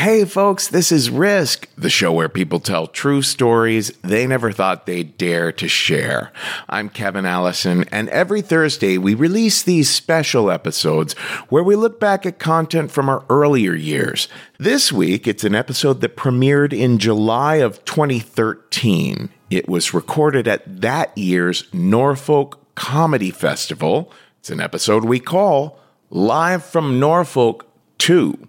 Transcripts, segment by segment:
Hey folks, this is Risk, the show where people tell true stories they never thought they'd dare to share. I'm Kevin Allison, and every Thursday we release these special episodes where we look back at content from our earlier years. This week, it's an episode that premiered in July of 2013. It was recorded at that year's Norfolk Comedy Festival. It's an episode we call Live from Norfolk 2.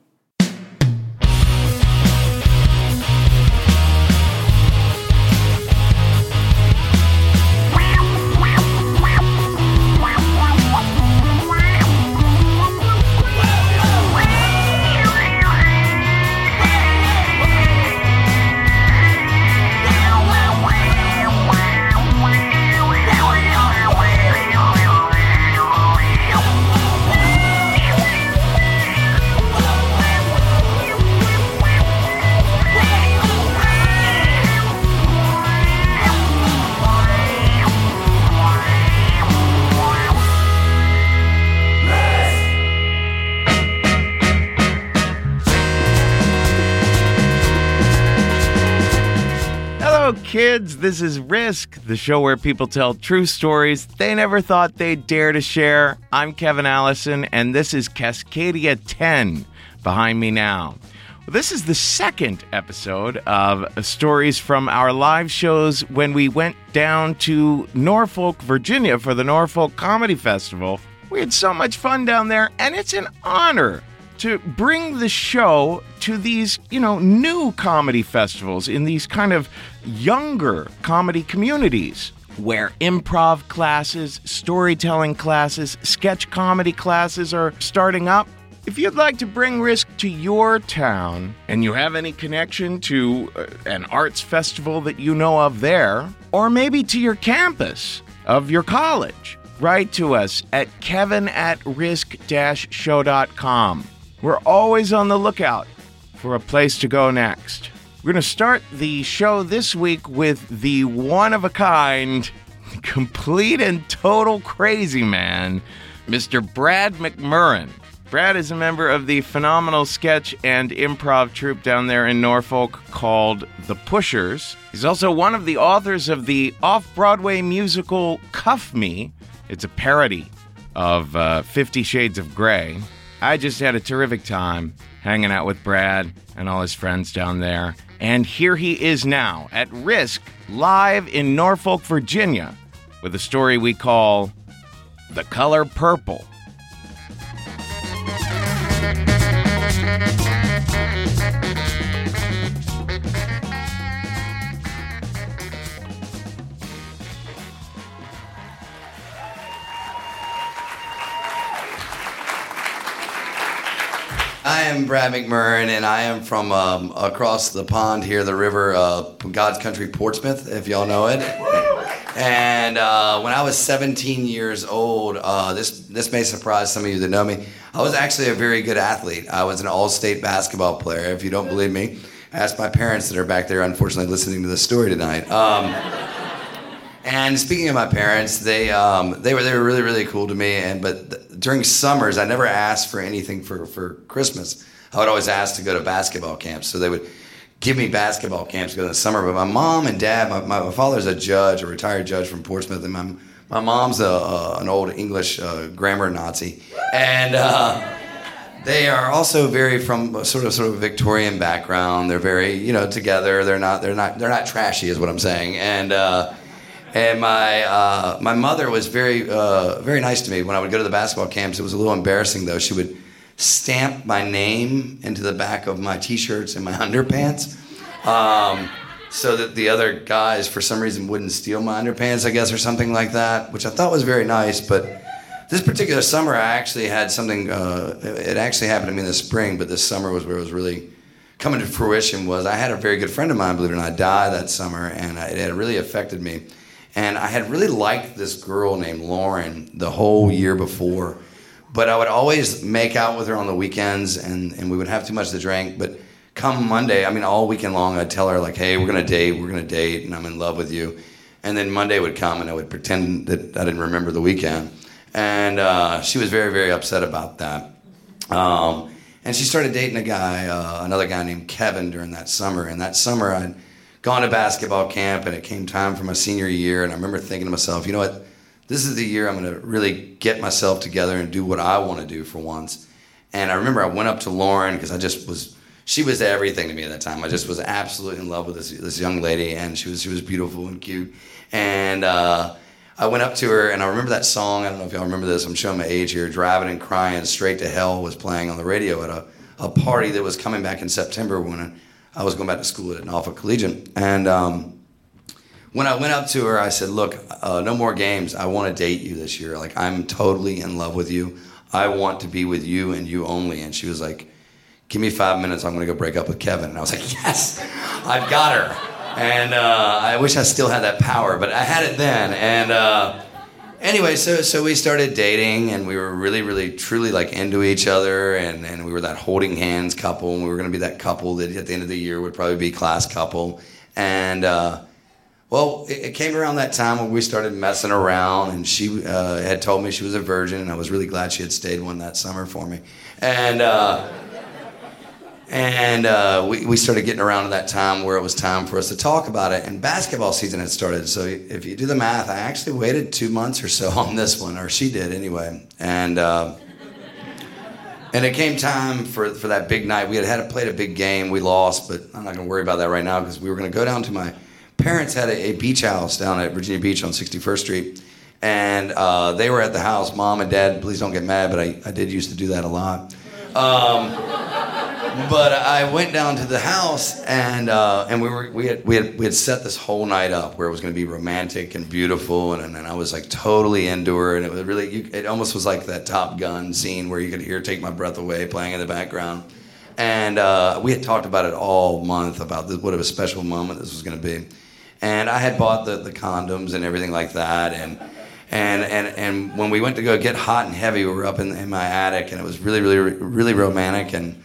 Kids, this is Risk, the show where people tell true stories they never thought they'd dare to share. I'm Kevin Allison, and this is Cascadia 10 behind me now. Well, this is the second episode of stories from our live shows when we went down to Norfolk, Virginia for the Norfolk Comedy Festival. We had so much fun down there, and it's an honor to bring the show to these, new comedy festivals in these kind of younger comedy communities where improv classes, storytelling classes, sketch comedy classes are starting up. If you'd like to bring Risk to your town and you have any connection to an arts festival that you know of there, or maybe to your campus of your college, write to us at kevin@risk-show.com. We're always on the lookout for a place to go next. We're going to start the show this week with the one-of-a-kind, complete and total crazy man, Mr. Brad McMurran. Brad is a member of the phenomenal sketch and improv troupe down there in Norfolk called The Pushers. He's also one of the authors of the off-Broadway musical Cuff Me. It's a parody of 50 Shades of Grey. I just had a terrific time hanging out with Brad and all his friends down there. And here he is now at Risk, live in Norfolk, Virginia, with a story we call The Color Purple. I am Brad McMurran, and I am from across the pond here, the river, God's Country, Portsmouth, if y'all know it. And when I was 17 years old, this may surprise some of you that know me, I was actually a very good athlete. I was an all-state basketball player. If you don't believe me, ask my parents that are back there, unfortunately, listening to this story tonight. And speaking of my parents, they were really, really cool to me. But during summers, I never asked for anything for Christmas. I would always ask to go to basketball camps. So they would give me basketball camps to go in the summer. But my mom and dad, my father's a judge, a retired judge from Portsmouth, and my mom's an old English grammar Nazi, and they are also very from sort of Victorian background. They're very together. They're not trashy, is what I'm saying, And my mother was very nice to me when I would go to the basketball camps. It was a little embarrassing, though. She would stamp my name into the back of my T-shirts and my underpants so that the other guys, for some reason, wouldn't steal my underpants, I guess, or something like that, which I thought was very nice. But this particular summer, I actually had something, it actually happened to me in the spring, but this summer was where it was really coming to fruition. Was I had a very good friend of mine, believe it or not, die that summer, and it had really affected me. And I had really liked this girl named Lauren the whole year before. But I would always make out with her on the weekends, and we would have too much to drink. But come Monday, all weekend long, I'd tell her, like, hey, we're going to date, and I'm in love with you. And then Monday would come, and I would pretend that I didn't remember the weekend. And she was very, very upset about that. And she started dating a guy, another guy named Kevin during that summer. And that summer I'd gone to basketball camp, and it came time for my senior year. And I remember thinking to myself, you know what? This is the year I'm going to really get myself together and do what I want to do for once. And I remember I went up to Lauren because she was everything to me at that time. I just was absolutely in love with this young lady, and she was beautiful and cute. And I went up to her, and I remember that song. I don't know if y'all remember this. I'm showing my age here. Driving and Crying, Straight to Hell was playing on the radio at a party that was coming back in September when I was going back to school at Norfolk Collegiate. And when I went up to her, I said, look, no more games. I want to date you this year. Like, I'm totally in love with you. I want to be with you and you only. And she was like, give me 5 minutes. I'm going to go break up with Kevin. And I was like, yes, I've got her. And I wish I still had that power, but I had it then. And anyway, so we started dating, and we were really, really, truly like into each other. And we were that holding hands couple. And we were going to be that couple that at the end of the year would probably be class couple. And well, it came around that time when we started messing around, and she had told me she was a virgin, and I was really glad she had stayed one that summer for me. And we started getting around to that time where it was time for us to talk about it, and basketball season had started. So if you do the math, I actually waited 2 months or so on this one, or she did anyway. And it came time for that big night. We had played a big game. We lost, but I'm not going to worry about that right now because we were going to go down to my parents had a beach house down at Virginia Beach on 61st Street, and they were at the house. Mom and Dad, please don't get mad, but I did used to do that a lot. But I went down to the house, and we had set this whole night up where it was going to be romantic and beautiful, and I was like totally into her, and it was really it almost was like that Top Gun scene where you could hear "Take My Breath Away" playing in the background. And we had talked about it all month about what a special moment this was going to be. And I had bought the condoms and everything like that. And when we went to go get hot and heavy, we were up in my attic, and it was really, really, really romantic. And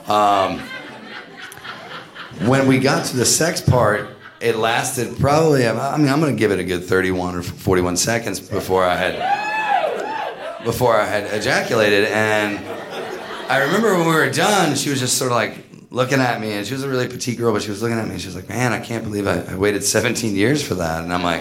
when we got to the sex part, it lasted probably, I'm going to give it a good 31 or 41 seconds before I had ejaculated. And I remember when we were done, she was just sort of like looking at me, and she was a really petite girl, but she was looking at me, and she was like, man, I can't believe I waited 17 years for that. And I'm like,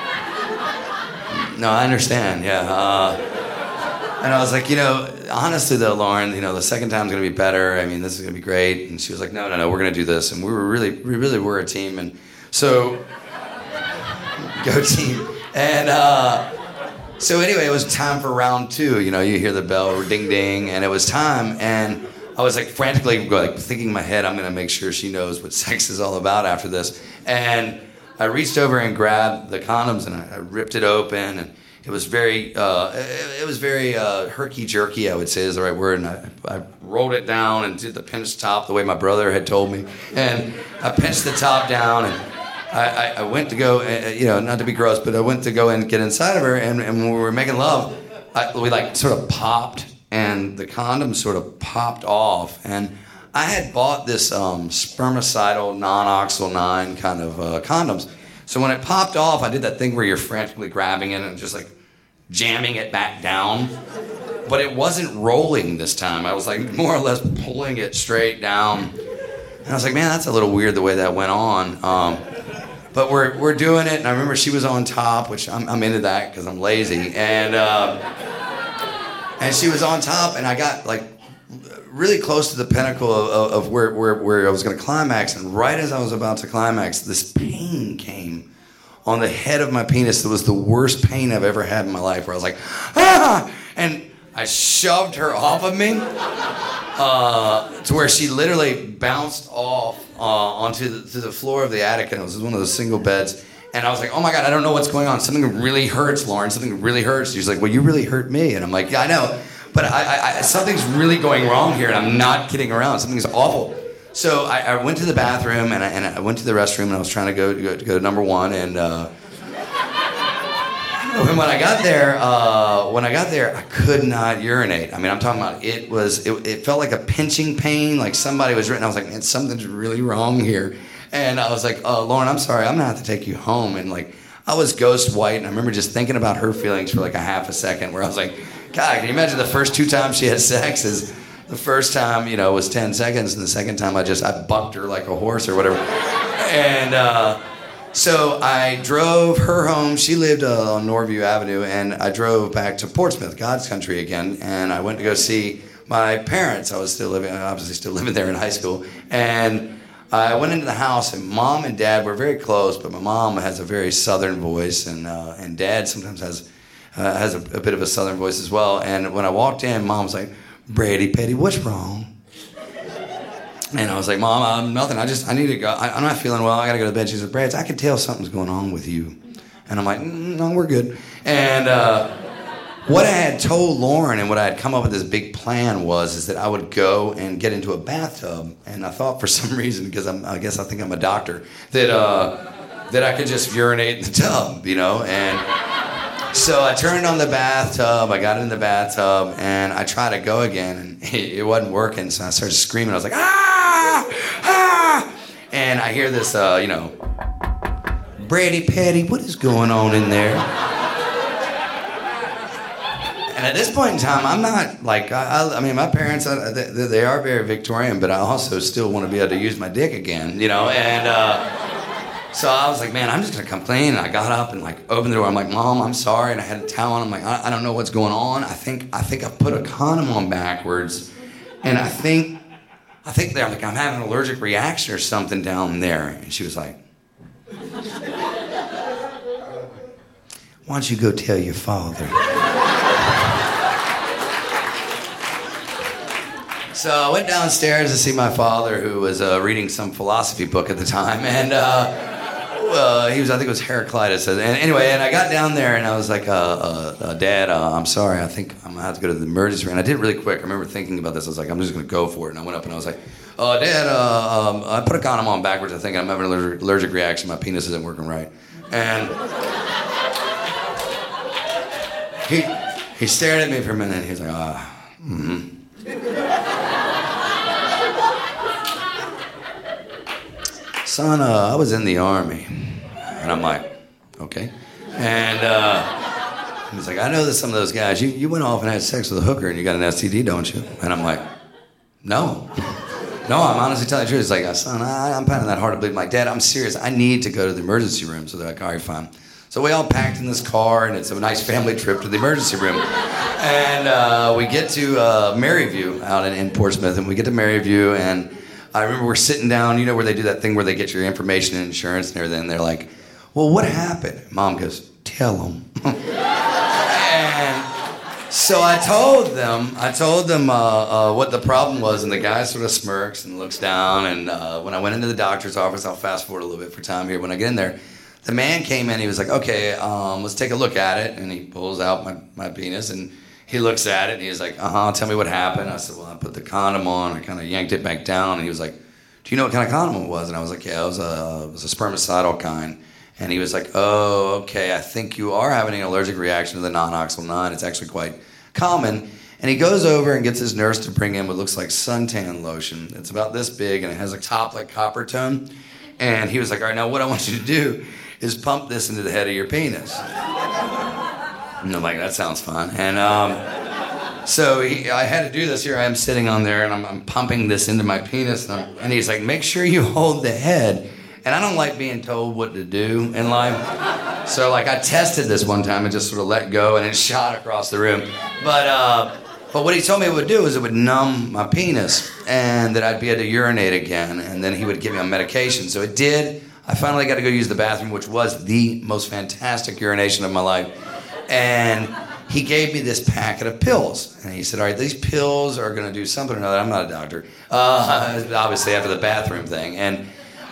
no, I understand, yeah. And I was like, honestly though, Lauren, the second time's gonna be better. I mean, this is gonna be great. And she was like, no, we're gonna do this. And we really were a team. And so, go team. And so anyway, it was time for round 2. You hear the bell, ding, ding, and it was time. And I was like frantically thinking in my head, I'm going to make sure she knows what sex is all about after this. And I reached over and grabbed the condoms, and I ripped it open, and it was very herky-jerky, I would say is the right word. And I rolled it down and did the pinch top the way my brother had told me. And I pinched the top down, and I went to go, not to be gross, but I went to go and get inside of her, and when we were making love, we sort of popped, and the condom sort of popped off. And I had bought this spermicidal, non-oxyl 9 kind of condoms. So when it popped off, I did that thing where you're frantically grabbing it and just jamming it back down. But it wasn't rolling this time. I was more or less pulling it straight down. And I was like, man, that's a little weird the way that went on. But we're doing it, and I remember she was on top, which I'm into that because I'm lazy. And she was on top, and I got really close to the pinnacle of where I was going to climax. And right as I was about to climax, this pain came on the head of my penis. It was the worst pain I've ever had in my life, where I was like, ah! And I shoved her off of me to where she literally bounced off onto the floor of the attic, and it was one of those single beds. And I was like, oh my God, I don't know what's going on. Something really hurts, Lauren. Something really hurts. She's like, well, you really hurt me. And I'm like, yeah, I know. But something's really going wrong here, and I'm not kidding around. Something's awful. So I went to the bathroom, and I went to the restroom, and I was trying to go to number 1. And when I got there, I could not urinate. I mean, I'm talking about it felt like a pinching pain, like somebody was written. I was like, man, something's really wrong here. And I was like, Lauren, I'm sorry, I'm gonna have to take you home. And I was ghost white, and I remember just thinking about her feelings for a half a second, where I was like, God, can you imagine the first 2 times she had sex is The first time, was 10 seconds, and the second time I bucked her like a horse or whatever. And so I drove her home. She lived on Norview Avenue, and I drove back to Portsmouth, God's country again, and I went to go see my parents. I was obviously still living there in high school, and I went into the house, and Mom and Dad were very close, but my mom has a very Southern voice, and Dad sometimes has a bit of a Southern voice as well. And when I walked in, Mom was like, "Brady, Petty, what's wrong?" And I was like, "Mom, nothing. I need to go. I'm not feeling well. I got to go to bed." She said, "Brad, I can tell something's going on with you." And I'm like, "No, we're good." And what I had told Lauren and what I had come up with this big plan is that I would go and get into a bathtub. And I thought for some reason, because I guess I think I'm a doctor, that I could just urinate in the tub, And so I turned on the bathtub. I got in the bathtub, and I tried to go again, and it wasn't working. So I started screaming. I was like, "Ah! Ah!" And I hear this, "Brady, Petty, what is going on in there?" And at this point in time, I'm not like, I mean, my parents, they are very Victorian, but I also still want to be able to use my dick again, And so I was like, man, I'm just going to complain. And I got up and opened the door. I'm like, "Mom, I'm sorry." And I had a towel on. I'm like, I don't know what's going on. I think I put a condom on backwards. And I think they're like, "I'm having an allergic reaction or something down there." And she was like, "Why don't you go tell your father?" So I went downstairs to see my father, who was reading some philosophy book at the time, and he was, I think it was Heraclitus. And anyway, and I got down there, and I was like, "Dad, I'm sorry, I think I'm gonna have to go to the emergency room." And I did it really quick. I remember thinking about this. I was like, I'm just gonna go for it. And I went up and I was like, "Dad, I put a condom on backwards. I think I'm having an allergic reaction. My penis isn't working right." And he stared at me for a minute, and he was like, mm-hmm. "Son, I was in the Army." And I'm like, "Okay." And he was like, "I know that some of those guys, you went off and had sex with a hooker and you got an STD, don't you?" And I'm like, "No. No, I'm honestly telling the truth." He's like, "Son, I'm finding that hard to believe." I'm like, "Dad, I'm serious. I need to go to the emergency room." So they're like, "All right, fine." So we all packed in this car, and it's a nice family trip to the emergency room. And we get to Maryview out in Portsmouth, and we get to Maryview, and I remember we're sitting down, where they do that thing where they get your information and insurance and everything. And they're like, "Well, what happened?" Mom goes, "Tell them." And so I told them what the problem was, and the guy sort of smirks and looks down. And when I went into the doctor's office, I'll fast forward a little bit for time here. When I get in there, the man came in. He was like, "Okay, let's take a look at it." And he pulls out my penis, and he looks at it, and he's like, "Tell me what happened." I said, "Well, I put the condom on. I kind of yanked it back down." And he was like, "Do you know what kind of condom it was?" And I was like, "Yeah, it was a spermicidal kind." And he was like, "Oh, okay, I think you are having an allergic reaction to the non-oxyl 9. It's actually quite common." And he goes over and gets his nurse to bring in what looks like suntan lotion. It's about this big, and it has a top like copper tone. And he was like, "All right, now what I want you to do is pump this into the head of your penis." And I'm like, "That sounds fun." And so I had to do this. Here I am sitting on there, and I'm pumping this into my penis. And he's like, "Make sure you hold the head." And I don't like being told what to do in life. So I tested this one time and just sort of let go, and it shot across the room. But what he told me it would do is it would numb my penis, and that I'd be able to urinate again, and then he would give me on medication. So it did. I finally got to go use the bathroom, which was the most fantastic urination of my life. And he gave me this packet of pills. And he said, "All right, these pills are going to do something or another." I'm not a doctor. Obviously, after the bathroom thing. And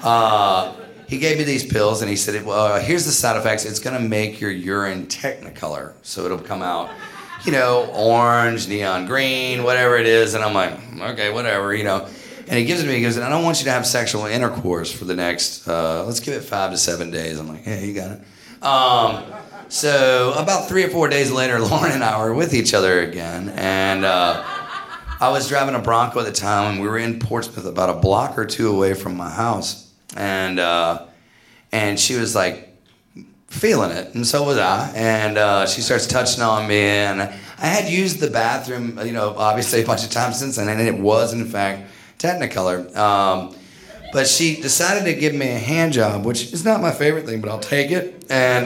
he gave me these pills, and he said, "Well, here's the side effects. It's going to make your urine technicolor. So it'll come out, orange, neon green, whatever it is." And I'm like, "Okay, whatever, And he gives it to me. He goes, "I don't want you to have sexual intercourse for the next, let's give it 5 to 7 days." I'm like, "Yeah, you got it." So about 3 or 4 days later, Lauren and I were with each other again. And I was driving a Bronco at the time, and we were in Portsmouth about a block or two away from my house. And she was like feeling it, and so was I. And she starts touching on me, and I had used the bathroom, obviously a bunch of times since then, and it was, in fact, Technicolor. But she decided to give me a hand job, which is not my favorite thing, but I'll take it. And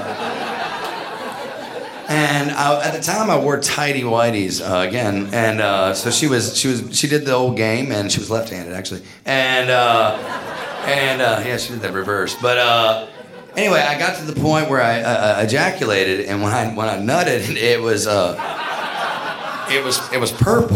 at the time I wore tighty whities again, and so she did the old game, and she was left-handed actually, and yeah, she did that reverse. But anyway, I got to the point where I ejaculated, and when I nutted, it was purple,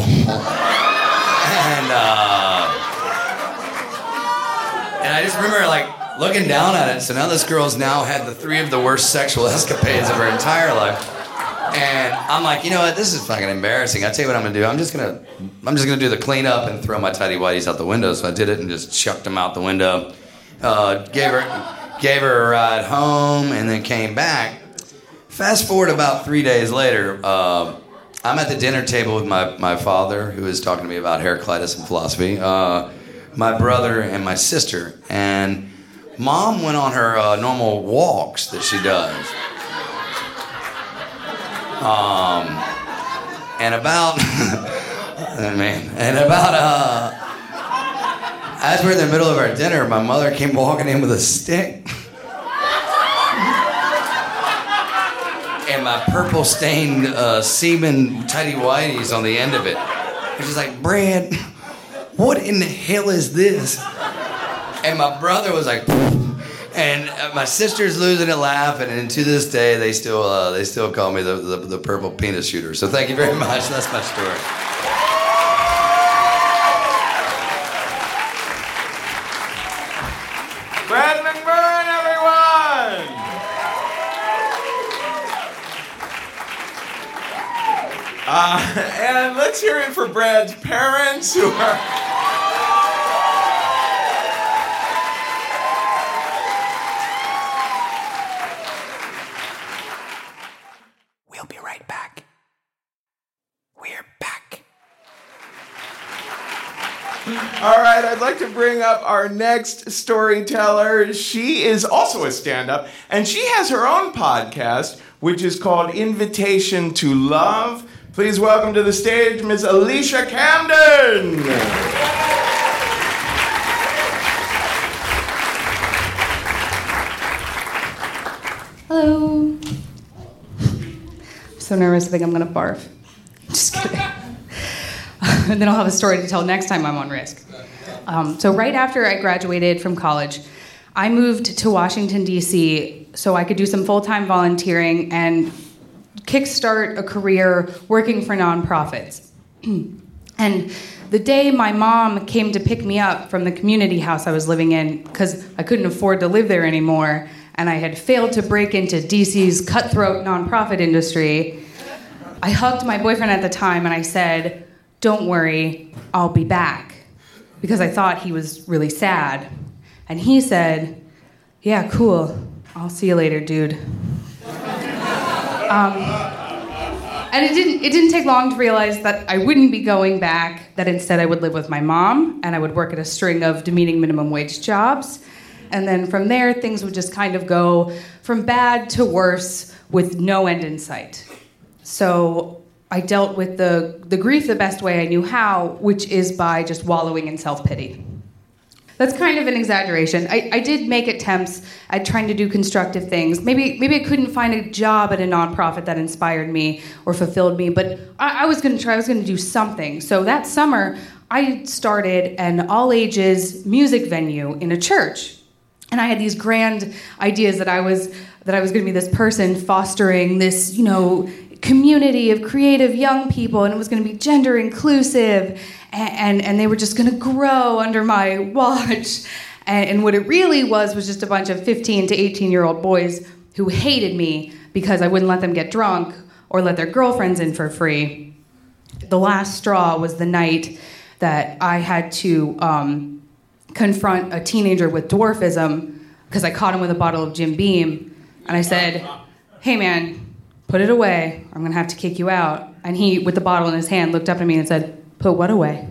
and I just remember like looking down at it. So now this girl's now had the 3 of the worst sexual escapades of her entire life. And I'm like, you know what? This is fucking embarrassing. I tell you what I'm gonna do. I'm just gonna do the cleanup and throw my tighty whities out the window. So I did it and just chucked them out the window. Gave her a ride home and then came back. Fast forward about 3 days later, I'm at the dinner table with my father, who is talking to me about Heraclitus and philosophy, my brother and my sister, and Mom went on her normal walks that she does. And about as we're in the middle of our dinner, my mother came walking in with a stick. And my purple stained semen tighty whities on the end of it. And she's like, Brad, what in the hell is this? And my brother was like, and my sister's losing it laughing, and to this day they still call me the purple penis shooter. So thank you very much. That's my story. Brad McMurran, everyone! And let's hear it for Brad's parents, who are... We'll be right back. We're back. All right, I'd like to bring up our next storyteller. She is also a stand-up, and she has her own podcast, which is called Invitation to Love. Please welcome to the stage Ms. Alicia Camden. Hello. I'm so nervous I think I'm gonna barf. Just kidding. And then I'll have a story to tell next time I'm on Risk. So right after I graduated from college, I moved to Washington, D.C. so I could do some full-time volunteering and kickstart a career working for nonprofits. And the day my mom came to pick me up from the community house I was living in, because I couldn't afford to live there anymore, and I had failed to break into DC's cutthroat nonprofit industry, I hugged my boyfriend at the time and I said, "Don't worry, I'll be back," because I thought he was really sad. And he said, "Yeah, cool. I'll see you later, dude." And it didn't take long to realize that I wouldn't be going back, that instead I would live with my mom, and I would work at a string of demeaning minimum wage jobs. And then from there, things would just kind of go from bad to worse with no end in sight. So I dealt with the grief the best way I knew how, which is by just wallowing in self-pity. That's kind of an exaggeration. I did make attempts at trying to do constructive things. Maybe I couldn't find a job at a nonprofit that inspired me or fulfilled me, but I was going to try. I was going to do something. So that summer, I started an all-ages music venue in a church. And I had these grand ideas that I was going to be this person fostering this, community of creative young people, and it was going to be gender inclusive, and they were just going to grow under my watch. And what it really was just a bunch of 15 to 18-year-old boys who hated me because I wouldn't let them get drunk or let their girlfriends in for free. The last straw was the night that I had to confront a teenager with dwarfism because I caught him with a bottle of Jim Beam, and I said, "Hey man, put it away, I'm gonna have to kick you out." And he, with the bottle in his hand, looked up at me and said, "Put what away?"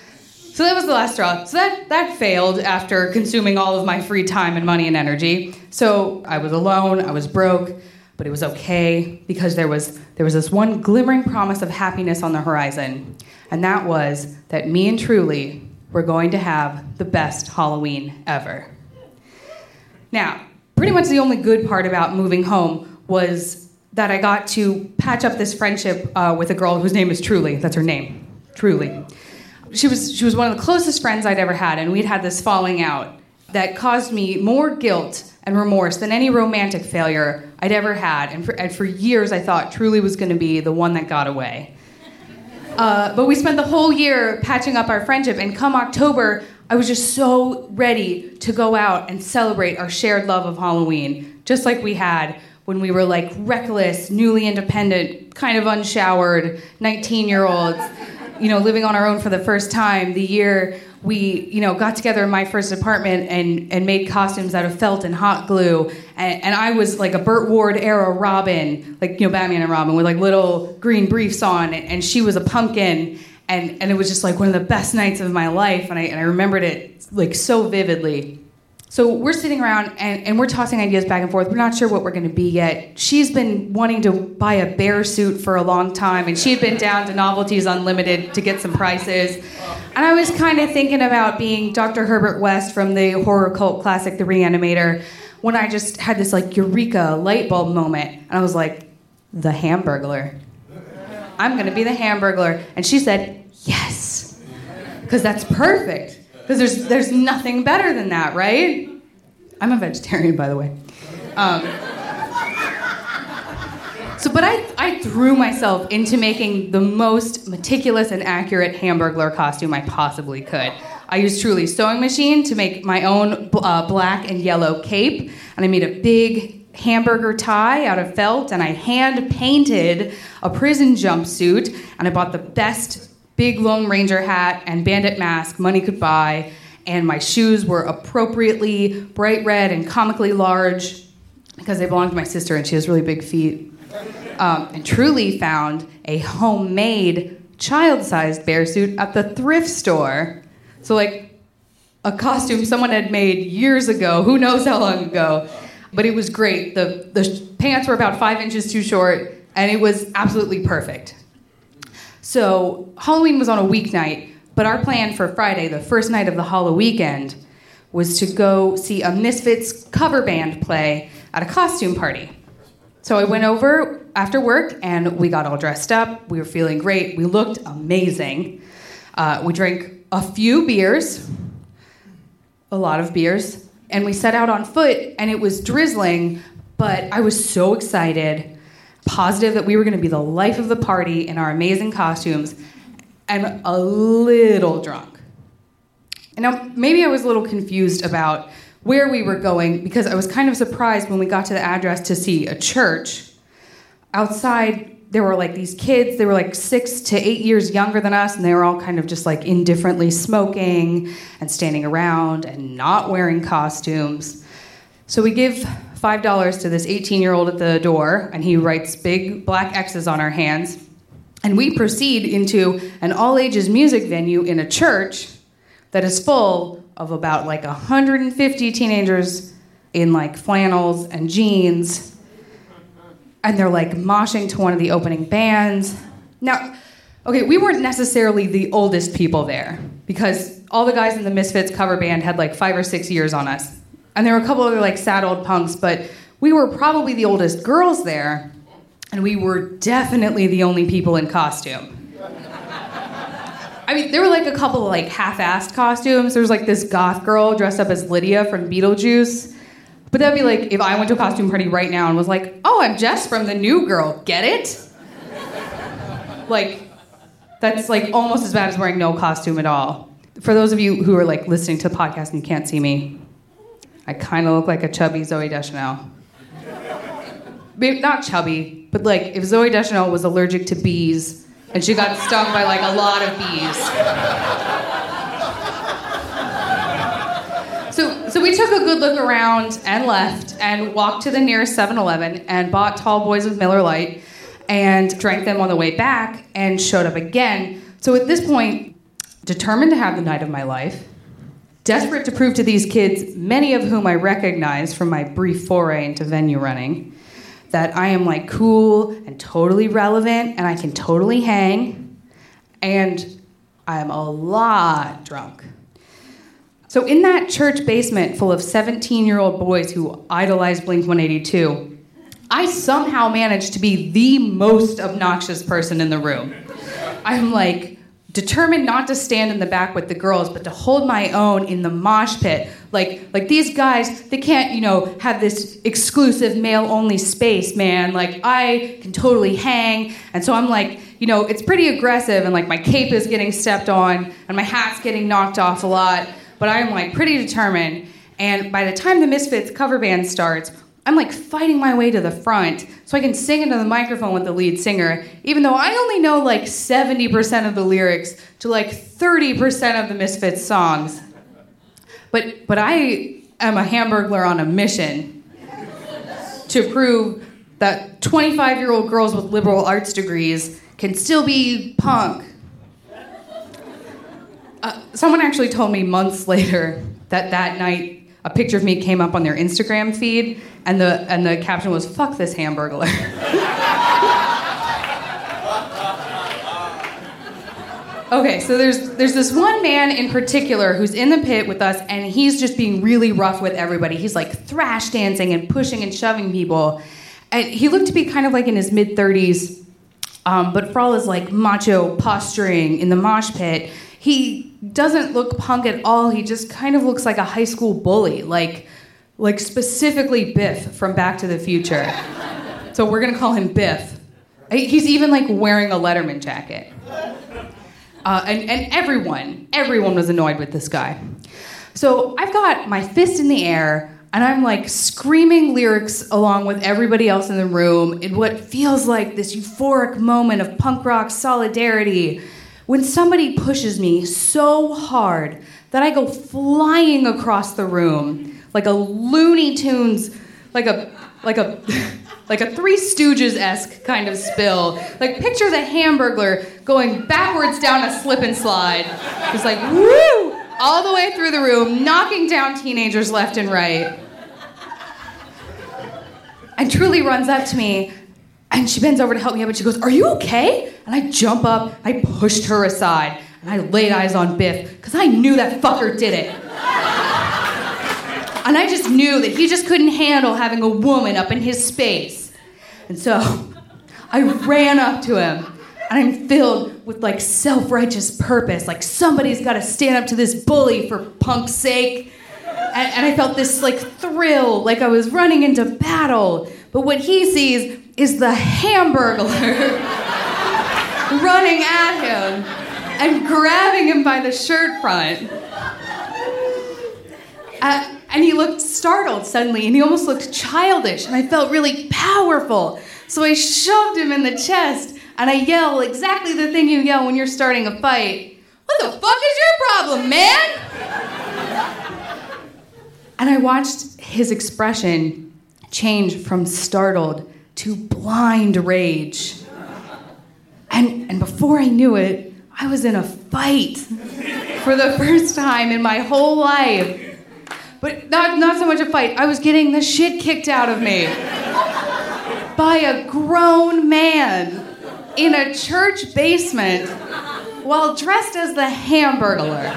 So that was the last straw. So that failed after consuming all of my free time and money and energy. So I was alone, I was broke, but it was okay because there was this one glimmering promise of happiness on the horizon, and that was that me and Truly were going to have the best Halloween ever. Now, pretty much the only good part about moving home was that I got to patch up this friendship with a girl whose name is Truly. That's her name, Truly. She was one of the closest friends I'd ever had, and we'd had this falling out that caused me more guilt and remorse than any romantic failure I'd ever had. And for years, I thought Truly was going to be the one that got away. But we spent the whole year patching up our friendship, and come October, I was just so ready to go out and celebrate our shared love of Halloween, just like we had when we were like reckless, newly independent, kind of unshowered 19-year-olds, living on our own for the first time. The year we, got together in my first apartment and made costumes out of felt and hot glue. And I was like a Burt Ward era Robin, like, Batman and Robin with like little green briefs on, and she was a pumpkin. And it was just like one of the best nights of my life. And I remembered it like so vividly. So we're sitting around and we're tossing ideas back and forth. We're not sure what we're going to be yet. She's been wanting to buy a bear suit for a long time, and she had been down to Novelties Unlimited to get some prices. And I was kind of thinking about being Dr. Herbert West from the horror cult classic The Reanimator, when I just had this like eureka light bulb moment. And I was like, the Hamburglar. I'm going to be the Hamburglar. And she said, yes, because that's perfect. Because there's nothing better than that, right? I'm a vegetarian, by the way. But I threw myself into making the most meticulous and accurate Hamburglar costume I possibly could. I used Truly's sewing machine to make my own black and yellow cape, and I made a big hamburger tie out of felt, and I hand-painted a prison jumpsuit, and I bought the best big Lone Ranger hat and bandit mask money could buy, and my shoes were appropriately bright red and comically large because they belonged to my sister, and she has really big feet. And Truly found a homemade child-sized bear suit at the thrift store. So like a costume someone had made years ago, who knows how long ago. But it was great. The pants were about 5 inches too short, and it was absolutely perfect. So Halloween was on a weeknight, but our plan for Friday, the first night of the Halloween weekend, was to go see a Misfits cover band play at a costume party. So I went over after work, and we got all dressed up. We were feeling great. We looked amazing. We drank a few beers, a lot of beers, and we set out on foot, and it was drizzling, but I was so excited, positive that we were going to be the life of the party in our amazing costumes, and a little drunk. And now, maybe I was a little confused about where we were going, because I was kind of surprised when we got to the address to see a church. Outside, there were like these kids, they were like 6 to 8 years younger than us, and they were all kind of just like indifferently smoking and standing around and not wearing costumes. So we give $5 to this 18-year-old at the door, and he writes big black X's on our hands. And we proceed into an all-ages music venue in a church that is full of about like 150 teenagers in like flannels and jeans. And they're like moshing to one of the opening bands. Now, okay, we weren't necessarily the oldest people there, because all the guys in the Misfits cover band had like 5 or 6 years on us. And there were a couple other like sad old punks, but we were probably the oldest girls there, and we were definitely the only people in costume. I mean, there were like a couple of like half-assed costumes. There was like this goth girl dressed up as Lydia from Beetlejuice. But that'd be like if I went to a costume party right now and was like, oh, I'm Jess from The New Girl, get it? Like, that's like almost as bad as wearing no costume at all. For those of you who are like listening to the podcast and you can't see me, I kind of look like a chubby Zooey Deschanel. Maybe not chubby, but like if Zooey Deschanel was allergic to bees and she got stung by like a lot of bees. So we took a good look around and left and walked to the nearest 7-Eleven and bought tall boys of Miller Lite and drank them on the way back and showed up again. So at this point, determined to have the night of my life, Desperate to prove to these kids, many of whom I recognize from my brief foray into venue running, that I am like cool and totally relevant and I can totally hang, and I am a lot drunk. So in that church basement full of 17-year-old boys who idolize Blink-182, I somehow managed to be the most obnoxious person in the room. I'm like determined not to stand in the back with the girls, but to hold my own in the mosh pit. Like these guys, they can't, have this exclusive male-only space, man. Like, I can totally hang. And so I'm like, it's pretty aggressive, and like my cape is getting stepped on, and my hat's getting knocked off a lot. But I'm like pretty determined. And by the time the Misfits cover band starts, I'm like fighting my way to the front so I can sing into the microphone with the lead singer, even though I only know like 70% of the lyrics to like 30% of the Misfits songs. But I am a Hamburglar on a mission to prove that 25-year-old girls with liberal arts degrees can still be punk. Someone actually told me months later that night a picture of me came up on their Instagram feed, and the caption was, "Fuck this Hamburglar." Okay, so there's this one man in particular who's in the pit with us, and he's just being really rough with everybody. He's like thrash dancing and pushing and shoving people. And he looked to be kind of like in his mid-30s, but for all his like macho posturing in the mosh pit, he doesn't look punk at all. He just kind of looks like a high school bully, like specifically Biff from Back to the Future. So we're gonna call him Biff. He's even like wearing a Letterman jacket. And everyone was annoyed with this guy. So I've got my fist in the air, and I'm like screaming lyrics along with everybody else in the room in what feels like this euphoric moment of punk rock solidarity, when somebody pushes me so hard that I go flying across the room like a Looney Tunes, like a Three Stooges-esque kind of spill. Like, picture the Hamburglar going backwards down a slip and slide. Just like, woo! All the way through the room, knocking down teenagers left and right. And Truly runs up to me, and she bends over to help me up, and she goes, "Are you okay?" And I jump up, I pushed her aside, and I laid eyes on Biff, because I knew that fucker did it. And I just knew that he just couldn't handle having a woman up in his space. And so I ran up to him, and I'm filled with like self-righteous purpose, like somebody's got to stand up to this bully for punk's sake. And I felt this like thrill, like I was running into battle. But what he sees is the Hamburglar running at him and grabbing him by the shirt front. And he looked startled suddenly, and he almost looked childish, and I felt really powerful. So I shoved him in the chest, and I yelled exactly the thing you yell when you're starting a fight. "What the fuck is your problem, man?" And I watched his expression change from startled to blind rage. And before I knew it, I was in a fight for the first time in my whole life. But not so much a fight. I was getting the shit kicked out of me by a grown man in a church basement while dressed as the Hamburglar.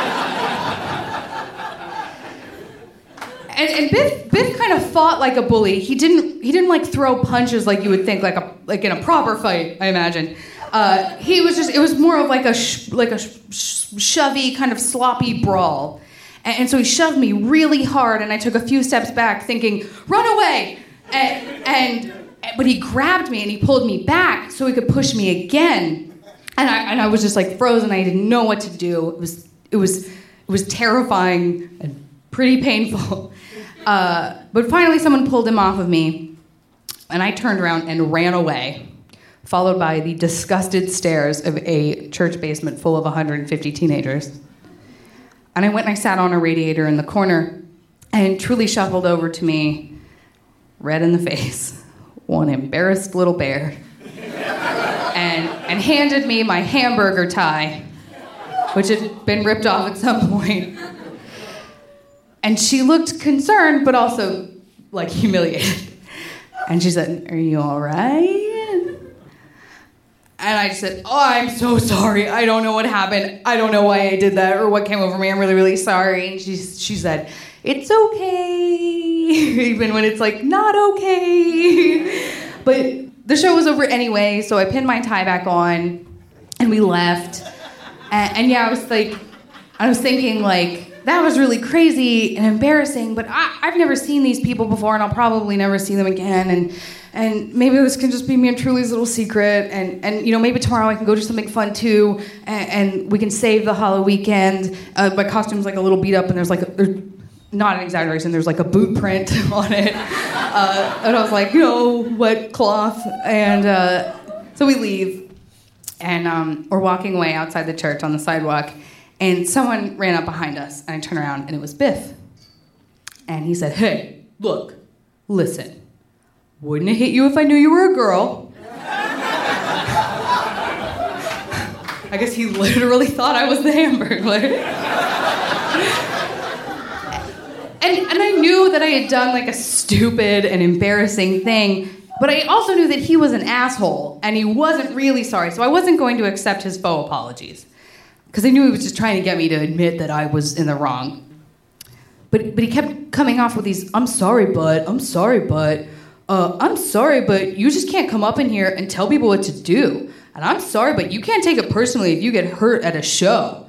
And Biff kind of fought like a bully. He didn't like throw punches like you would think, like in a proper fight, I imagine. It was more of like a shovey kind of sloppy brawl. And so he shoved me really hard, and I took a few steps back thinking, "Run away!" But he grabbed me and he pulled me back so he could push me again. And I was just like frozen. I didn't know what to do. It was terrifying and pretty painful. But finally someone pulled him off of me, and I turned around and ran away, followed by the disgusted stares of a church basement full of 150 teenagers. And I went and I sat on a radiator in the corner, and Truly shuffled over to me, red in the face, one embarrassed little bear, and handed me my hamburger tie, which had been ripped off at some point. And she looked concerned, but also, like, humiliated. And she said, "Are you all right?" And I just said, "Oh, I'm so sorry. I don't know what happened. I don't know why I did that or what came over me. I'm really, really sorry." And she said, "It's okay," even when it's like not okay. But the show was over anyway, so I pinned my tie back on, and we left. And yeah, I was thinking like, that was really crazy and embarrassing, but I've never seen these people before, and I'll probably never see them again. And maybe this can just be me and Truly's little secret. And you know, maybe tomorrow I can go do something fun too, and we can save the Halloween weekend. My costume's like a little beat up, and there's not an exaggeration, there's like a boot print on it. And I was like, you know, wet cloth. And so we leave, and we're walking away outside the church on the sidewalk. And someone ran up behind us, and I turned around, and it was Biff. And he said, "Hey, look, listen. Wouldn't it hit you if I knew you were a girl?" I guess he literally thought I was the Hamburglar. And I knew that I had done like a stupid and embarrassing thing, but I also knew that he was an asshole, and he wasn't really sorry, so I wasn't going to accept his faux apologies. Because I knew he was just trying to get me to admit that I was in the wrong. But he kept coming off with these, I'm sorry, but I'm sorry, but you just can't come up in here and tell people what to do. And I'm sorry, but you can't take it personally if you get hurt at a show.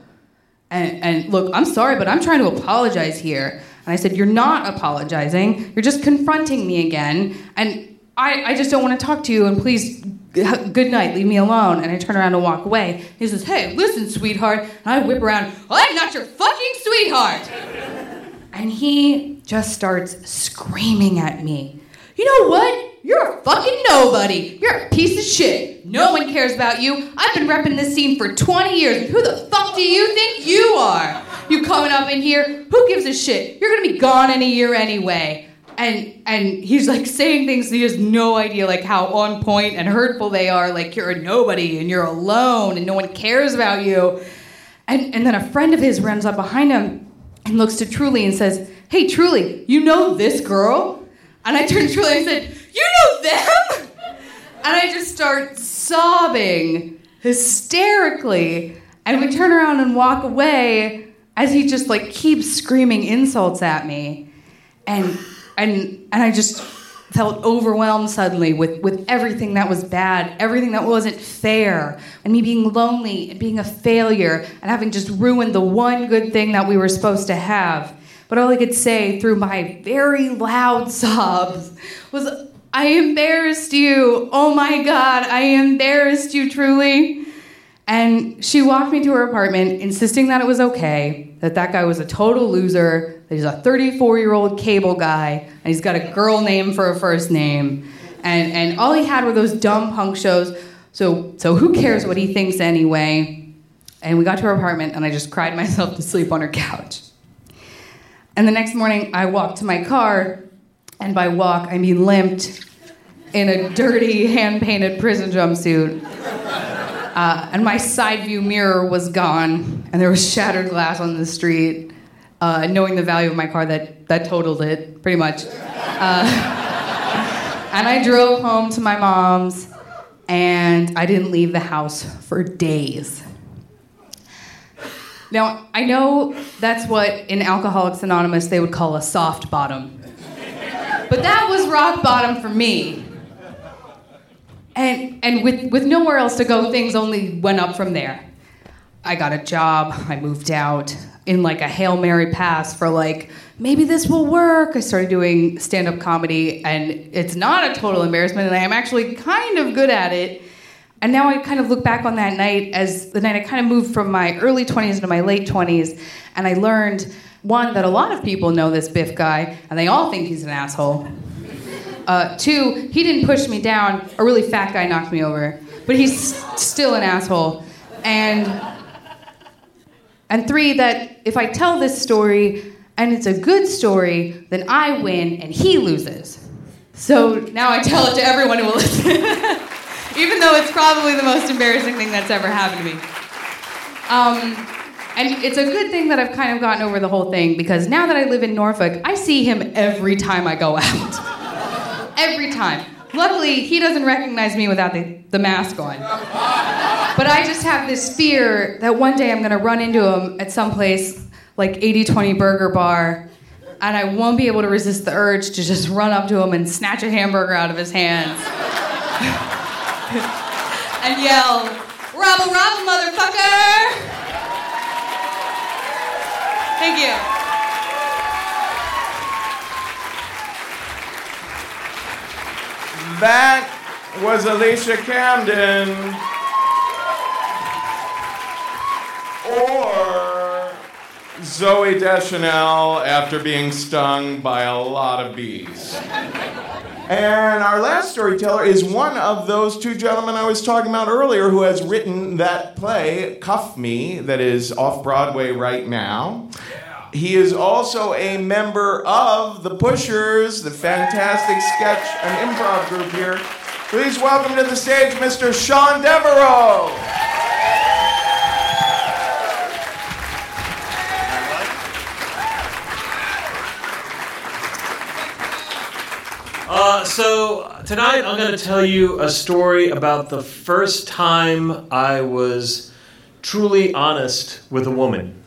And look, I'm sorry, but I'm trying to apologize here. And I said, "You're not apologizing. You're just confronting me again. And I just don't want to talk to you, and please, good night, leave me alone." And I turn around and walk away. He says, "Hey, listen, sweetheart." And I whip around, "I'm not your fucking sweetheart." And he just starts screaming at me. "You know what? You're a fucking nobody. You're a piece of shit. No one cares about you. I've been repping this scene for 20 years. And who the fuck do you think you are? You coming up in here? Who gives a shit? You're gonna be gone in a year anyway." And he's like saying things he has no idea like how on point and hurtful they are. Like, you're a nobody and you're alone and no one cares about you. And then a friend of his runs up behind him and looks to Truly and says, "Hey, Truly, you know this girl?" And I turned to Truly and said, "You know them?" And I just start sobbing hysterically. And we turn around and walk away as he just like keeps screaming insults at me. And I just felt overwhelmed suddenly with everything that was bad, everything that wasn't fair, and me being lonely and being a failure and having just ruined the one good thing that we were supposed to have. But all I could say through my very loud sobs was, "I embarrassed you. Oh my God, I embarrassed you, Truly." And she walked me to her apartment, insisting that it was okay, that guy was a total loser, that he's a 34-year-old cable guy, and he's got a girl name for a first name. And all he had were those dumb punk shows, so who cares what he thinks anyway? And we got to her apartment, and I just cried myself to sleep on her couch. And the next morning, I walked to my car, and by walk, I mean limped, in a dirty, hand-painted prison jumpsuit. And my side view mirror was gone, and there was shattered glass on the street. Knowing the value of my car, that totaled it, pretty much. And I drove home to my mom's, and I didn't leave the house for days. Now, I know that's what in Alcoholics Anonymous they would call a soft bottom. But that was rock bottom for me. And with nowhere else to go, things only went up from there. I got a job, I moved out in like a Hail Mary pass for like, maybe this will work. I started doing stand-up comedy, and it's not a total embarrassment, and I am actually kind of good at it. And now I kind of look back on that night as the night I kind of moved from my early 20s into my late 20s, and I learned, one, that a lot of people know this Biff guy, and they all think he's an asshole. Two, he didn't push me down. A really fat guy knocked me over. But he's still an asshole. And three, that if I tell this story, and it's a good story, then I win and he loses. So now I tell it to everyone who will listen. Even though it's probably the most embarrassing thing that's ever happened to me. And it's a good thing that I've kind of gotten over the whole thing, because now that I live in Norfolk, I see him every time I go out. Every time. Luckily, he doesn't recognize me without the mask on. But I just have this fear that one day I'm going to run into him at some place like 80-20 Burger Bar, and I won't be able to resist the urge to just run up to him and snatch a hamburger out of his hands. And yell, "Robble, robble, motherfucker!" Thank you. That was Alicia Camden. Or Zooey Deschanel after being stung by a lot of bees. And our last storyteller is one of those two gentlemen I was talking about earlier who has written that play, Cuff Me, that is off-Broadway right now. He is also a member of The Pushers, the fantastic sketch and improv group here. Please welcome to the stage Mr. Sean Devereaux. So tonight I'm going to tell you a story about the first time I was truly honest with a woman.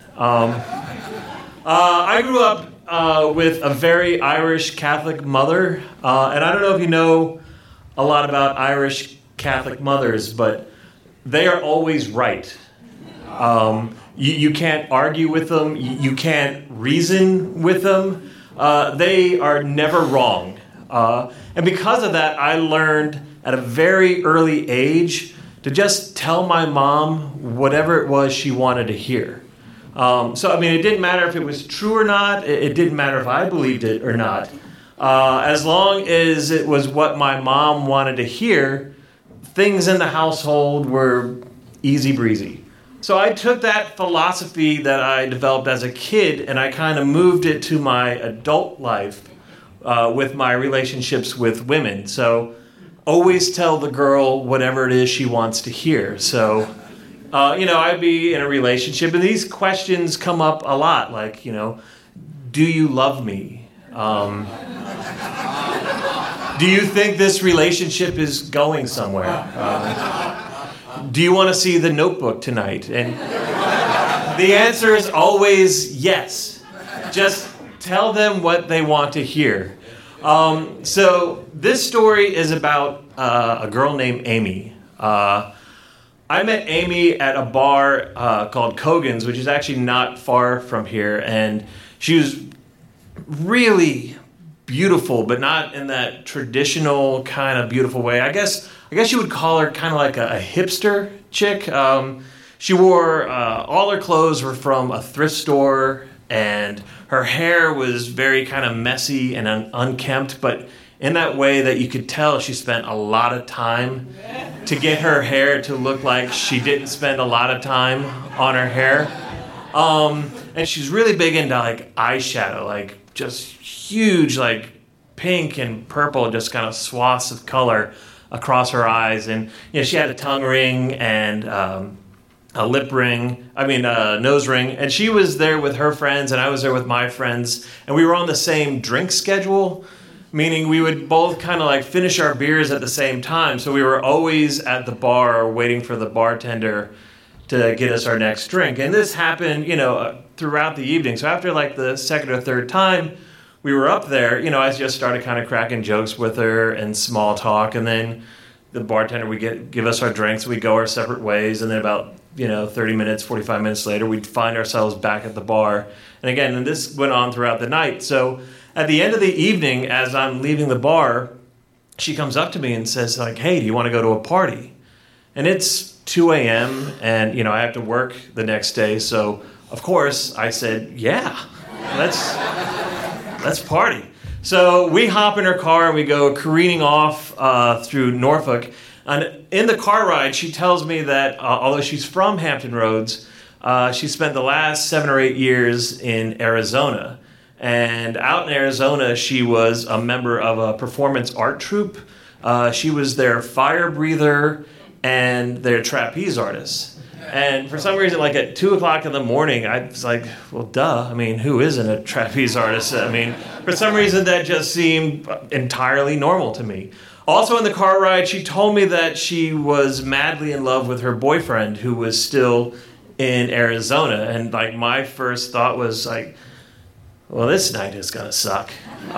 I grew up with a very Irish Catholic mother, and I don't know if you know a lot about Irish Catholic mothers, but they are always right. You can't argue with them. You can't reason with them. They are never wrong. And because of that, I learned at a very early age to just tell my mom whatever it was she wanted to hear. So, I mean, it didn't matter if it was true or not. It didn't matter if I believed it or not. As long as it was what my mom wanted to hear, things in the household were easy breezy. So I took that philosophy that I developed as a kid and I kind of moved it to my adult life with my relationships with women. So always tell the girl whatever it is she wants to hear. So, I'd be in a relationship and these questions come up a lot. Like, do you love me? Do you think this relationship is going somewhere? Do you want to see The Notebook tonight? And the answer is always yes. Just tell them what they want to hear. So this story is about a girl named Amy. I met Amy at a bar called Kogan's, which is actually not far from here, and she was really beautiful, but not in that traditional kind of beautiful way. I guess you would call her kind of like a hipster chick. She wore all her clothes were from a thrift store, and her hair was very kind of messy and unkempt, but in that way that you could tell she spent a lot of time to get her hair to look like she didn't spend a lot of time on her hair. And she's really big into like eyeshadow, like just huge like pink and purple, just kind of swaths of color across her eyes. And she had a tongue ring and a lip ring, a nose ring. And she was there with her friends and I was there with my friends. And we were on the same drink schedule, meaning we would both kind of like finish our beers at the same time. So we were always at the bar waiting for the bartender to get us our next drink. And this happened, throughout the evening. So after like the second or third time we were up there, I just started kind of cracking jokes with her and small talk. And then the bartender would give us our drinks. We'd go our separate ways. And then about 30 minutes, 45 minutes later, we'd find ourselves back at the bar. And again, and this went on throughout the night. So at the end of the evening, as I'm leaving the bar, she comes up to me and says, like, "Hey, do you want to go to a party?" And it's 2 a.m. and, I have to work the next day. So, of course, I said, yeah, let's party. So we hop in her car and we go careening off through Norfolk. And in the car ride, she tells me that although she's from Hampton Roads, she spent the last 7 or 8 years in Arizona. And out in Arizona, she was a member of a performance art troupe. She was their fire breather and their trapeze artist. And for some reason, like at 2 o'clock in the morning, I was like, well, duh. I mean, who isn't a trapeze artist? I mean, for some reason, that just seemed entirely normal to me. Also in the car ride, she told me that she was madly in love with her boyfriend who was still in Arizona. And like my first thought was like, well, this night is going to suck.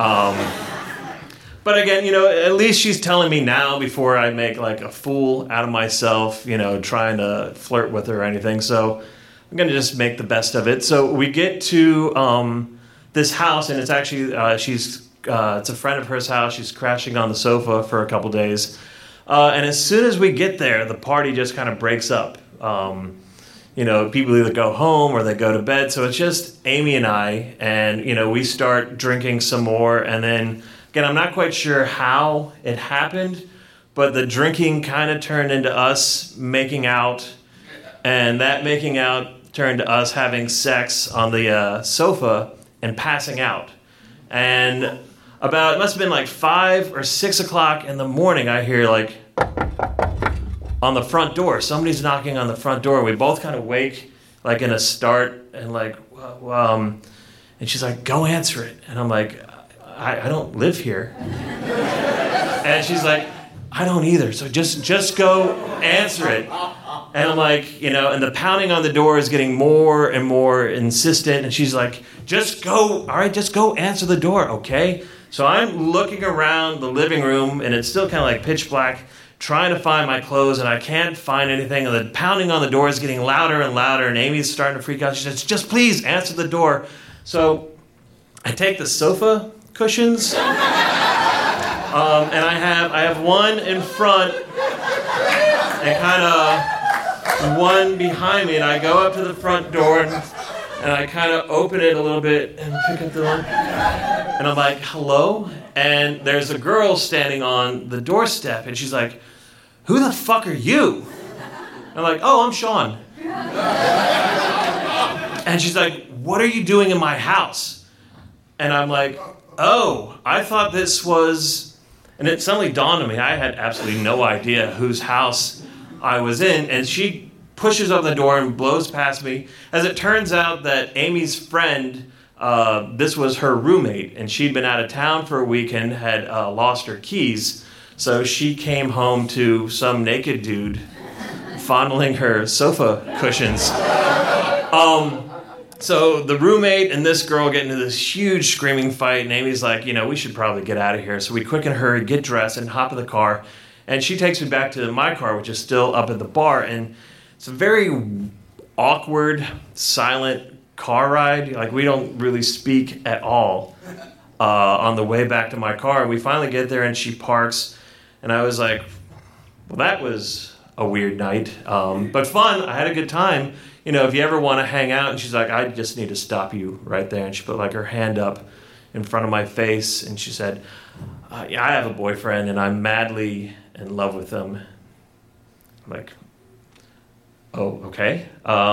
But again, at least she's telling me now before I make like a fool out of myself, trying to flirt with her or anything. So I'm going to just make the best of it. So we get to this house, and it's actually, it's a friend of hers house. She's crashing on the sofa for a couple days. And as soon as we get there, the party just kind of breaks up. People either go home or they go to bed. So it's just Amy and I, and, we start drinking some more. And then, again, I'm not quite sure how it happened, but the drinking kind of turned into us making out. And that making out turned to us having sex on the sofa and passing out. And it must have been like 5 or 6 o'clock in the morning, I hear like on the front door. Somebody's knocking on the front door. We both kind of wake like in a start and like, and she's like, go answer it. And I'm like, I don't live here. And she's like, I don't either. So just go answer it. And I'm like, and the pounding on the door is getting more and more insistent. And she's like, just go answer the door, okay? So I'm looking around the living room, and it's still kind of like pitch black, trying to find my clothes, and I can't find anything. And the pounding on the door is getting louder and louder, and Amy's starting to freak out. She says, just please answer the door. So I take the sofa cushions, and I have one in front and kind of one behind me, and I go up to the front door, and I kind of open it a little bit and pick up the one. And I'm like, hello? And there's a girl standing on the doorstep, and she's like, who the fuck are you? I'm like, oh, I'm Sean. And she's like, what are you doing in my house? And I'm like, oh, I thought this was... And it suddenly dawned on me, I had absolutely no idea whose house I was in. And she pushes open the door and blows past me. As it turns out that Amy's friend, this was her roommate, and she'd been out of town for a week and had lost her keys. So she came home to some naked dude fondling her sofa cushions. So the roommate and this girl get into this huge screaming fight, and Amy's like, we should probably get out of here. So we quick and hurry, get dressed, and hop in the car. And she takes me back to my car, which is still up at the bar. And it's a very awkward, silent car ride. Like, we don't really speak at all on the way back to my car. And we finally get there, and she parks. And I was like, well, that was a weird night. But fun. I had a good time. If you ever want to hang out. And she's like, I just need to stop you right there. And she put like her hand up in front of my face. And she said, yeah, I have a boyfriend, and I'm madly in love with him. I'm like, oh, okay.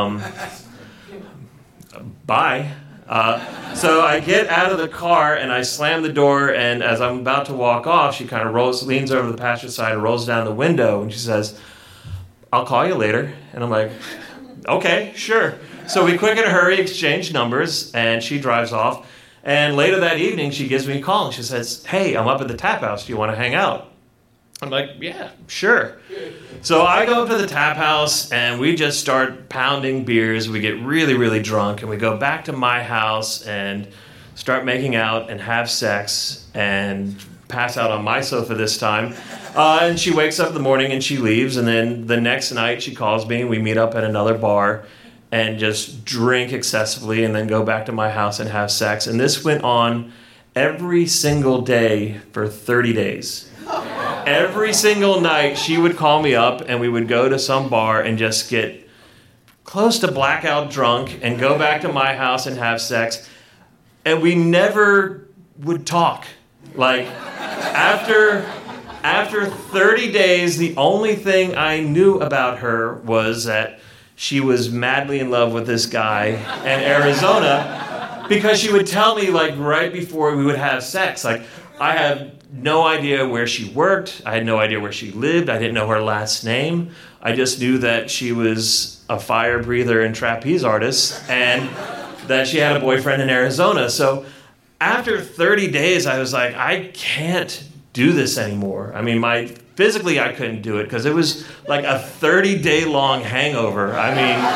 Bye. So I get out of the car, and I slam the door, and as I'm about to walk off, she kind of leans over to the passenger side and rolls down the window, and she says, I'll call you later. And I'm like, okay, sure. So we quick in a hurry exchange numbers, and she drives off. And later that evening, she gives me a call, and she says, hey, I'm up at the tap house. Do you want to hang out? I'm like, yeah, sure. So I go up to the tap house, and we just start pounding beers. We get really, really drunk, and we go back to my house and start making out and have sex and pass out on my sofa this time. And she wakes up in the morning, and she leaves. And then the next night, she calls me, and we meet up at another bar and just drink excessively and then go back to my house and have sex. And this went on every single day for 30 days. Every single night, she would call me up, and we would go to some bar and just get close to blackout drunk and go back to my house and have sex. And we never would talk. Like, after 30 days, the only thing I knew about her was that she was madly in love with this guy in Arizona, because she would tell me, like, right before we would have sex, like, I have no idea where she worked. I had no idea where she lived. I didn't know her last name. I just knew that she was a fire breather and trapeze artist, and that she had a boyfriend in Arizona. So after 30 days, I was like, I can't do this anymore. I mean, physically I couldn't do it because it was like a 30-day long hangover. I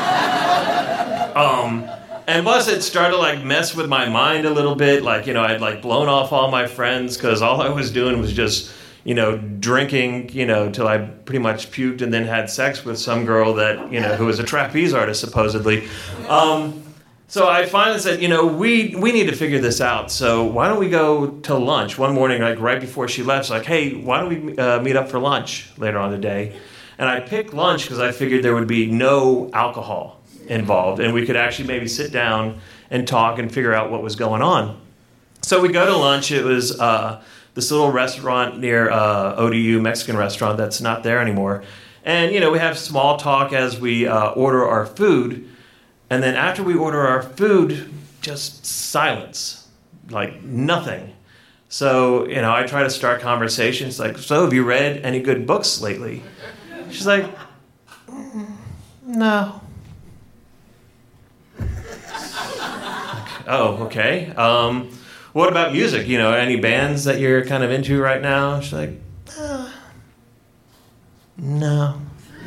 mean, and plus it started to like mess with my mind a little bit. Like, I'd like blown off all my friends because all I was doing was just, drinking, till I pretty much puked and then had sex with some girl that, who was a trapeze artist supposedly. So I finally said, we need to figure this out. So why don't we go to lunch one morning, like right before she left? Like, hey, why don't we meet up for lunch later on the day? And I picked lunch because I figured there would be no alcohol involved, and we could actually maybe sit down and talk and figure out what was going on. So we go to lunch. It was this little restaurant near ODU, Mexican restaurant that's not there anymore. And, we have small talk as we order our food. And then after we order our food, just silence, like nothing. So, I try to start conversations like, so have you read any good books lately? She's like, no. Oh, okay. What about music? Any bands that you're kind of into right now? She's like, no.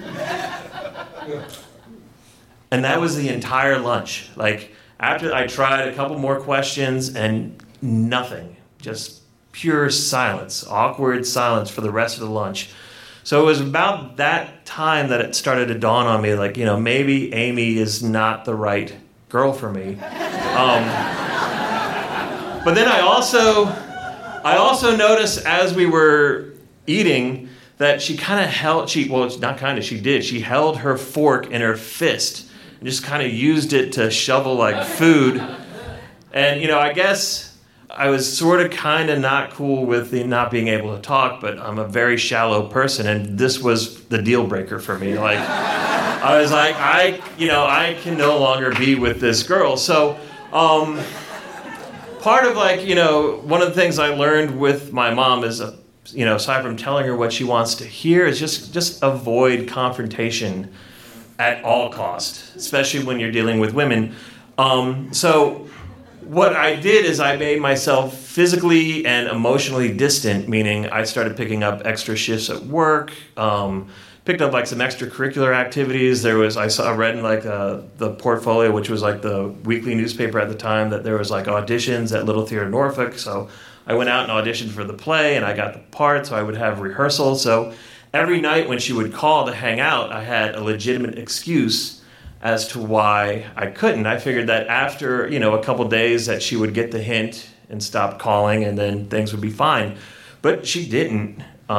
And that was the entire lunch. Like, after I tried a couple more questions and nothing, just pure silence, awkward silence for the rest of the lunch. So it was about that time that it started to dawn on me, like, maybe Amy is not the right girl for me. But then I also noticed as we were eating that she kind of held, she held her fork in her fist and just kind of used it to shovel like food. And, I guess I was sort of kind of not cool with the not being able to talk, but I'm a very shallow person, and this was the deal breaker for me. Like, I was like, I can no longer be with this girl. So, part of one of the things I learned with my mom is, aside from telling her what she wants to hear, is just avoid confrontation at all costs, especially when you're dealing with women. So what I did is I made myself physically and emotionally distant, meaning I started picking up extra shifts at work, picked up like some extracurricular activities. I read in like the Portfolio, which was like the weekly newspaper at the time, that there was like auditions at Little Theatre Norfolk. So I went out and auditioned for the play, and I got the part, so I would have rehearsal. So every night when she would call to hang out, I had a legitimate excuse as to why I couldn't. I figured that after, a couple days that she would get the hint and stop calling, and then things would be fine. But she didn't.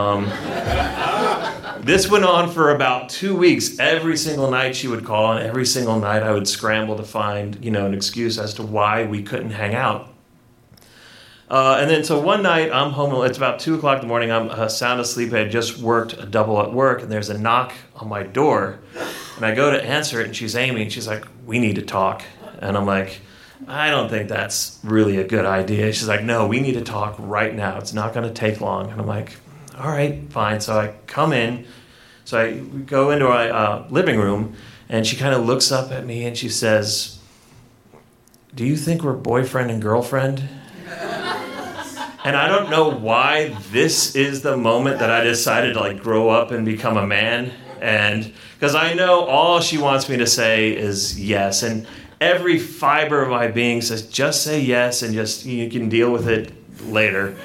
This went on for about 2 weeks. Every single night she would call, and every single night I would scramble to find, an excuse as to why we couldn't hang out. And then so one night I'm home, it's about 2 o'clock in the morning, I'm sound asleep. I had just worked a double at work, and there's a knock on my door. And I go to answer it, and she's Amy, and she's like, we need to talk. And I'm like, I don't think that's really a good idea. She's like, no, we need to talk right now. It's not going to take long. And I'm like, all right, fine. So I come in. So I go into our living room, and she kind of looks up at me, and she says, do you think we're boyfriend and girlfriend? And I don't know why this is the moment that I decided to like grow up and become a man. And because I know all she wants me to say is yes. And every fiber of my being says, just say yes, and just you can deal with it later.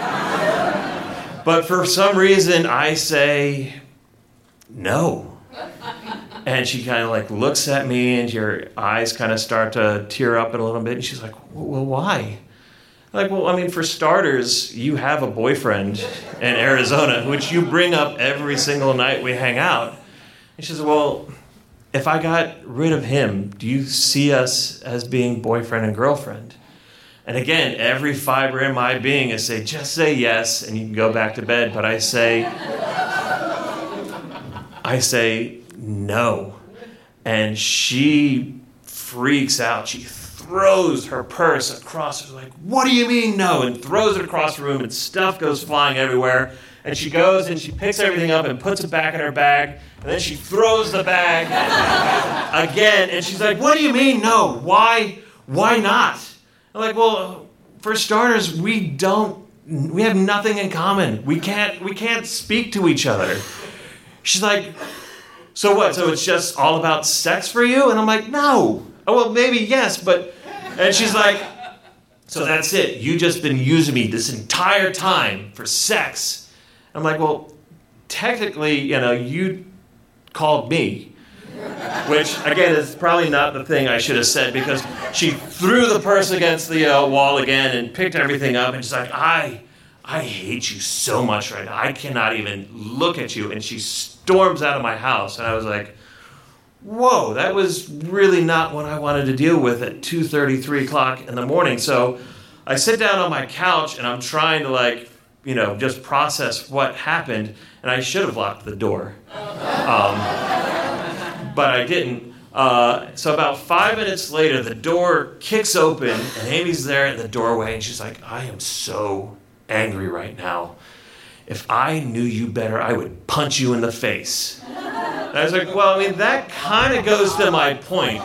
But for some reason, I say no. And she kind of like looks at me, and your eyes kind of start to tear up a little bit. And she's like, well, why? Like, well, I mean, for starters, you have a boyfriend in Arizona, which you bring up every single night we hang out. And she says, well, if I got rid of him, do you see us as being boyfriend and girlfriend? And again, every fiber in my being is say, just say yes, and you can go back to bed. But I say no. And she freaks out. She throws her purse across. She's like, what do you mean no? And throws it across the room, and stuff goes flying everywhere. And she goes and she picks everything up and puts it back in her bag. And then she throws the bag again. And she's like, what do you mean no? Why not? I'm like, well, for starters, we have nothing in common. We can't speak to each other. She's like, so what? So it's just all about sex for you? And I'm like, no. Oh, well, maybe yes, but... And she's like, so that's it. You just been using me this entire time for sex. I'm like, well, technically, you called me. Which, again, is probably not the thing I should have said, because she threw the purse against the wall again and picked everything up. And she's like, I hate you so much right now. I cannot even look at you. And she storms out of my house. And I was like, whoa, that was really not what I wanted to deal with at 2:30, 3 o'clock in the morning. So I sit down on my couch and I'm trying to just process what happened. And I should have locked the door. But I didn't. So about 5 minutes later, the door kicks open and Amy's there in the doorway. And she's like, I am so angry right now. If I knew you better, I would punch you in the face. And I was like, well, that kind of goes to my point.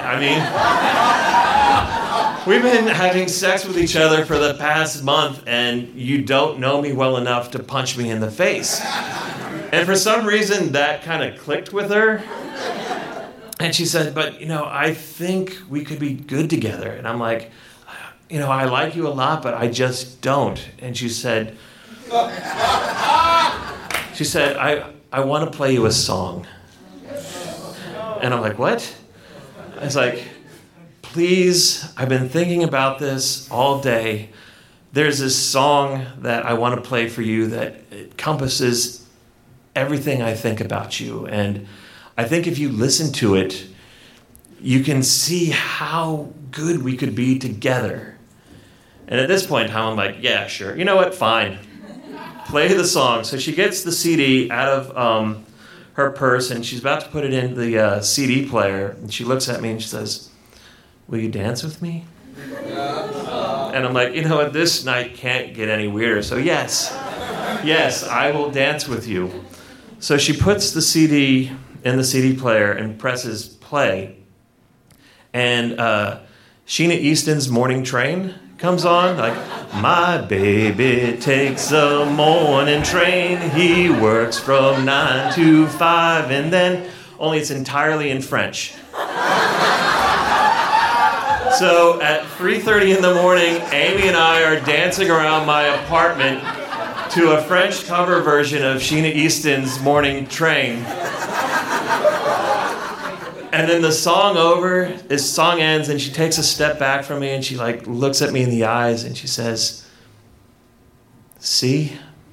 We've been having sex with each other for the past month, and you don't know me well enough to punch me in the face. And for some reason, that kind of clicked with her. And she said, but, I think we could be good together. And I'm like, I like you a lot, but I just don't. And she said, I want to play you a song. And I'm like, what? I was like, please, I've been thinking about this all day. There's this song that I want to play for you that encompasses everything I think about you. And I think if you listen to it, you can see how good we could be together. And at this point in time, I'm like, yeah, sure. You know what? Fine. Play the song. So she gets the CD out of her purse, and she's about to put it in the CD player. And she looks at me and she says, will you dance with me? And I'm like, you know what? This night can't get any weirder. So yes, I will dance with you. So she puts the CD in the CD player and presses play. And Sheena Easton's Morning Train comes on, like, my baby takes a morning train. He works from 9 to 5, and then, only it's entirely in French. So at 3:30 in the morning, Amy and I are dancing around my apartment to a French cover version of Sheena Easton's Morning Train. And then the song ends, and she takes a step back from me, and she looks at me in the eyes, and she says, see?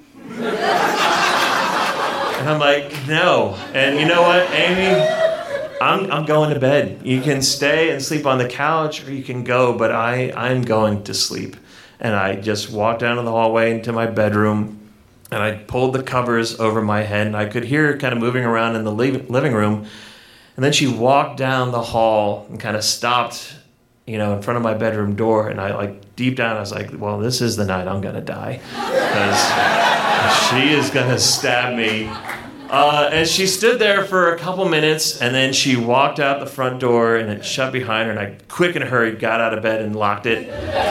And I'm like, no. And you know what, Amy? I'm going to bed. You can stay and sleep on the couch, or you can go, but I'm going to sleep. And I just walked down to the hallway into my bedroom, and I pulled the covers over my head, and I could hear her kind of moving around in the living room. And then she walked down the hall and kind of stopped, in front of my bedroom door. And I, deep down, I was like, well, this is the night I'm going to die. Because she is going to stab me. And she stood there for a couple minutes, and then she walked out the front door, and it shut behind her. And I, quick and hurried, got out of bed and locked it.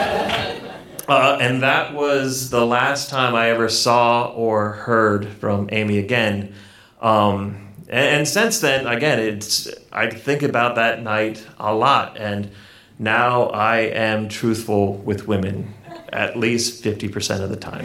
And that was the last time I ever saw or heard from Amy again. And since then, again, I think about that night a lot. And now I am truthful with women at least 50% of the time.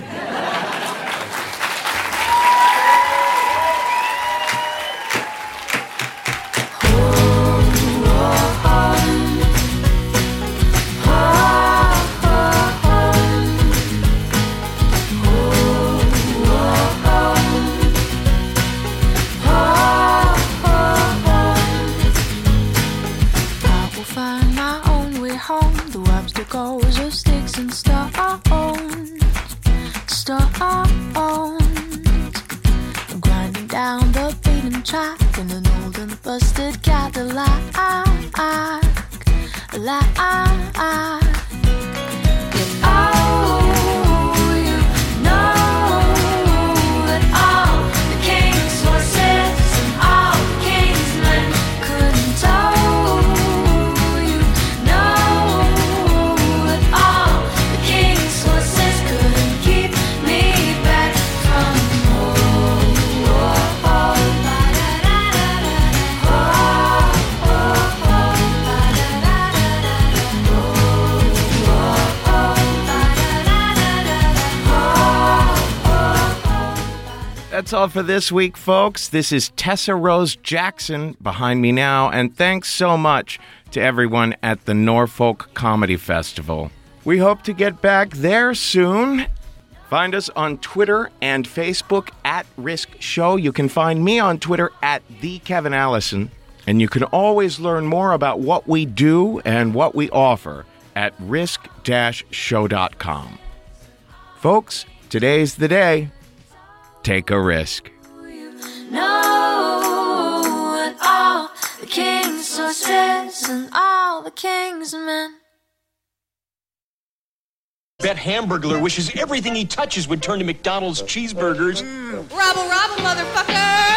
That's all for this week, folks. This is Tessa Rose Jackson behind me now, and thanks so much to everyone at the Norfolk Comedy Festival. We hope to get back there soon. Find us on Twitter and Facebook at Risk Show. You can find me on Twitter at TheKevinAllison, and you can always learn more about what we do and what we offer at risk-show.com. Folks, today's the day. Take a risk. Know it all, the king's horses and all the king's men. Bet Hamburglar wishes everything he touches would turn to McDonald's cheeseburgers. Robble, robble, motherfucker!